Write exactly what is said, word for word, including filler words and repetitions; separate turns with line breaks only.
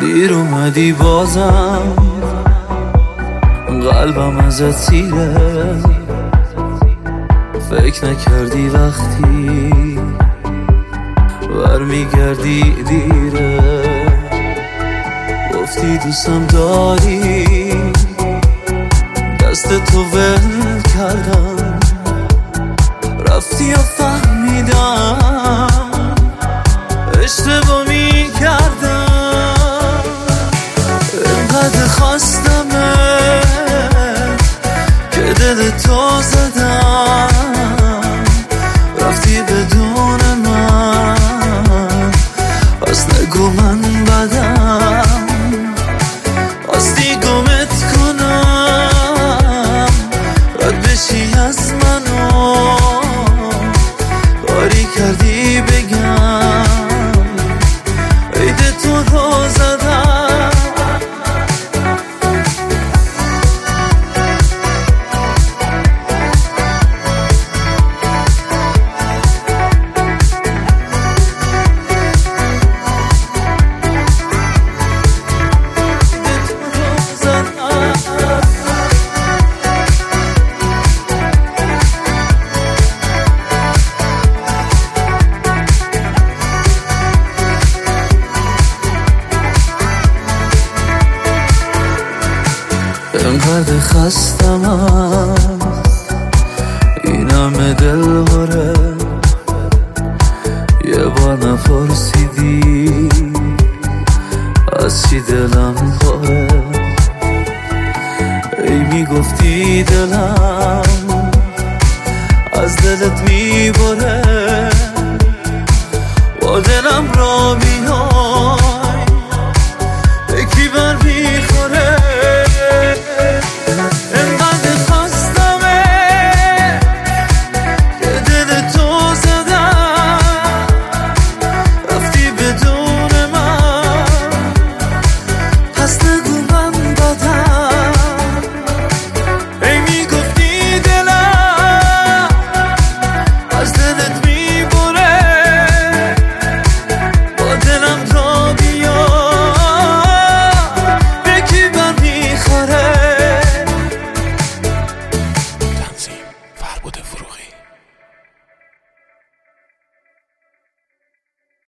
دیر اومدی بازم قلبم ازت سیره، فکر نکردی وقتی برمیگردی دیره. گفتی دوستم داری، دست تو ول کردم، رفتی و فهمیدم اشتباه میکردم. اینقدر خواستمه که دل تو زدم، رفتی بدون من، پس نگو من بدم. خواستی گمت کنم، رد بشی از منو، کاری کردی بگم عید تو رو زدم. اینقدر خستم است این همه دل باره، یه بار نپرسیدی از چی دلم پاره. ای میگفتی دلم از دلت میبره،